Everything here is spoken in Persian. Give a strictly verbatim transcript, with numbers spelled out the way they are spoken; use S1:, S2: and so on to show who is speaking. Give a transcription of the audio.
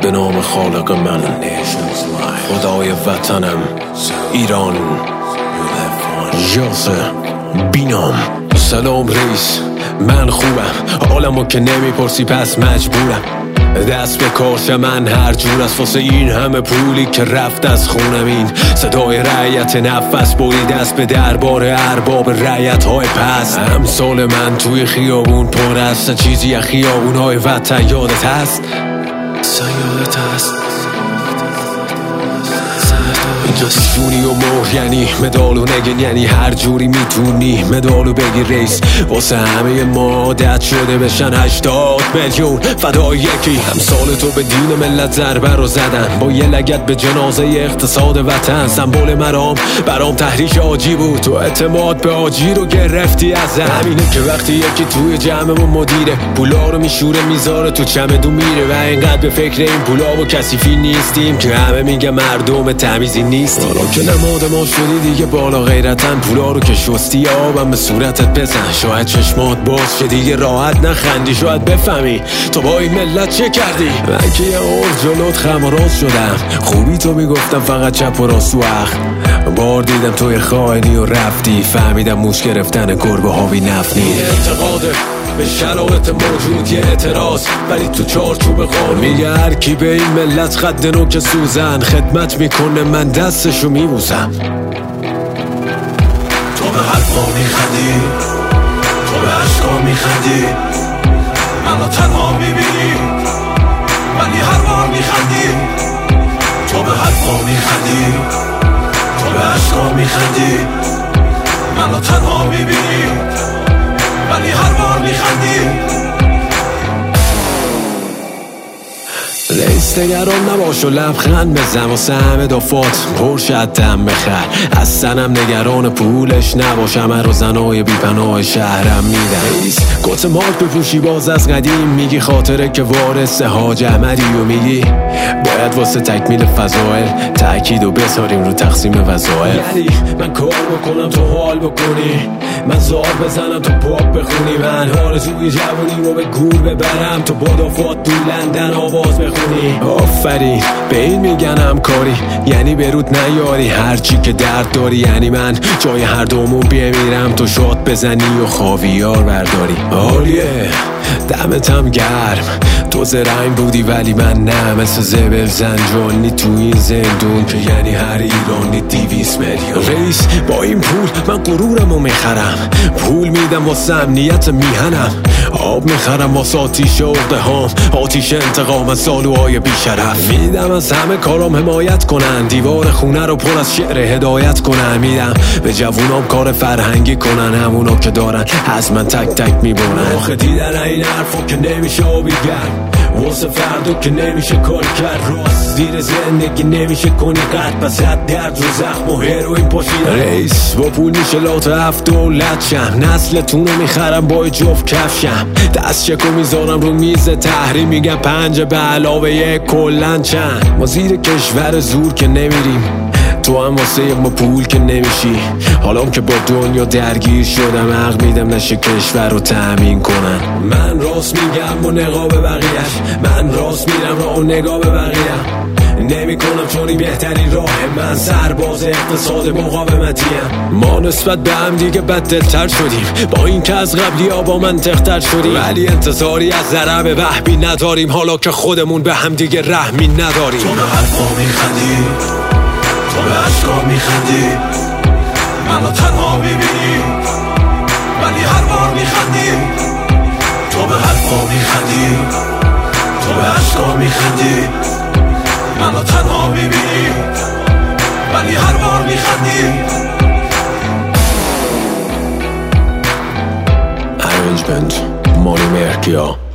S1: به نام خالق من، خدای وطنم ایران، یاسر بینام. سلام رئیس، من خوبم، حالمو که نمیپرسی پس مجبورم دست به کارش. من هر جور از واسه این همه پولی که رفت از خونم. این صدای رعیت نفس بری دست به دربار ارباب رعیت های پس. امثال من توی خیابون پر است، چیزی از خیابون های وطن یادت هست؟ یادت هست جسونی و مهر یعنی مدالو نگین، یعنی هر جوری میتونی مدالو بگی رئیس. واسه همه ما عادت شده بشن هشتاد میلیون فدای یکی. امثال تو به دین ملت ضربه رو زدن، با یه لگد به جنازه اقتصاد وطن. سمبل مرام برام تحریک آجی بود، تو اعتماد به آجی رو گرفتی از همینه که وقتی یکی توی جمعمون مدیره پولا رو میشوره میذاره تو چمدون میره. و اینقدر به فکر این پولا و کثیفی نیستیم که همه میگه مردم تمیزی نیست. حالا که نماد ما شدی دیگه بالا غیرتن، پولا رو که شستی آبم به صورتت بزن. شاید چشمات باز که دیگه راحت نخندی، شاید بفهمی تو با این ملت چه کردی. من که یه عرض جلوت خم و راست شدم، خوبی تو میگفتم فقط چپ و راست و اخ. بار دیدم توی خائنی و رفتی، فهمیدم موش گرفتن گربه هاوی نفتی. اعتقاده به شرایط موجود یه اعتراض، ولی تو چارچوب قانون میگه هر کی به این ملت خد نوک سوزن خدمت میکنه من دستشو میبوسم.
S2: تو به حرفا میخندی، تو به عشقا میخندی، منو تنها میبینی ولی هر بار میخندی. تو به حرفا میخندی، تو به عشقا میخندی، منو تنها میبینی ولی هر بار میخندی.
S1: رئیس نگران نباش و لبخند بزن، واسه همه دافات پرشد دم بخر. اصلا نگران پولش نباش، همه رو زنای بیپناه شهرم میدن. رئیس کت مارک بپوشی باز از قدیم، میگی خاطره که وارث حاج احمدی و میگی باید واسه تکمیل فضائل تأکید و بذاریم رو تقسیم وظایف. یعنی من کار بکنم تو حال بکنی، من زار بزنم تو پاپ بخونی، من آرزوی جوانی رو به گور ببرم تو بادافات تو لندن آواز بخونی. آفرین به این میگن همکاری، یعنی برود نیاری هرچی که درد داری. یعنی من جای هر دومون بمیرم تو شاد بزنی و خاویار برداری. عالیه دمتم گرم، تو زرنگ بودی ولی من نه، مثل زبل زنجانی تو این زندون که یعنی هر ایرانی دیویس میلیون. رئیس با این پول من غرورمو میخرم، پول میدم واسه امنیت میهنم، آب میخرم واسه آتیش عقده هام، آتیش انتقام از سالوهای بیشرف. میدم از همه کارام حمایت کنن، دیوار خونه رو پر از شعر هدایت کنن. میدم به جوونام کار فرهنگی کنن، همونا که دارن از من تک تک میبونن. آخه دیدن این حرفا که نمیشه آبی گرم، واسه فردا که نمیشه کار کرد، راست زیر زندگی نمیشه کنی قد، پس رد درد رو زخم و هروین پاشیدن. رئیس با پول میشه لات هفت دولت شم، نسلتون رو میخرم با جفت کفشم، دست چکو میذارم رو میز تحریم، میگم پنج به علاوه یک کلن چند. ما زیر کشور زور که نمیریم، تو هم واسه ما پول که نمیشی. حالا که با دنیا درگیر شدم، حق میدم نشه کشور رو تأمین کنن. من راست میگم و نقاب بقیهش، من راست میرم را و نگاه به بقیه نمی کنم چونی بهترین راه. من سرباز اقتصاد مقاومتیم، ما نسبت به هم دیگه بدتر شدیم، با این که از قبلی ها با منطقتر شدیم، ولی انتظاری از ضرب وحبی نداریم، حالا که خودمون به هم دیگه رحمی نداریم.
S2: تو به حرفا میخندی، تو به عشقا میخندی، منو تنها میبینی ولی هر بار میخندی. تو به حرفا میخندی، تو به عشقا میخندی، منو تنها میبینی ولی هر بار میخندی.
S1: Arrangement مانی مرکیا.